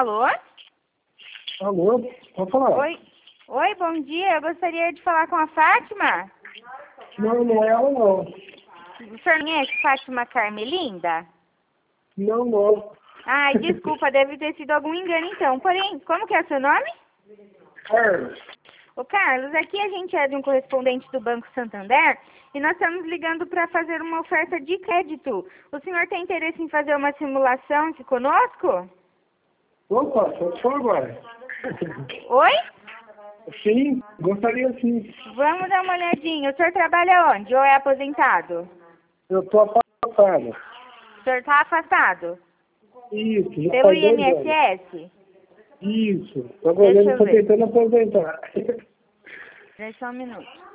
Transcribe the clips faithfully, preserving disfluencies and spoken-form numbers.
Alô? Alô, pode falar. Oi. Oi, bom dia. Eu gostaria de falar com a Fátima. Não, não é ela não. O senhor conhece Fátima Carmelinda? Não, não. Ai, desculpa, deve ter sido algum engano então. Porém, como que é o seu nome? Carlos. Ô Carlos, aqui a gente é de um correspondente do Banco Santander e nós estamos ligando para fazer uma oferta de crédito. O senhor tem interesse em fazer uma simulação aqui conosco? Opa, só for agora. Oi? Sim, gostaria sim. Vamos dar uma olhadinha. O senhor trabalha onde? Ou é aposentado? Eu tô afastado. O senhor está afastado? Isso, já Pelo faz dois anos. I N S S? Isso, Deixa trabalhando, eu tô ver. tentando aposentar. Deixa um minuto.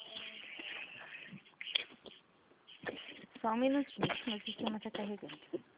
Só um minutinho, que meu sistema está carregando.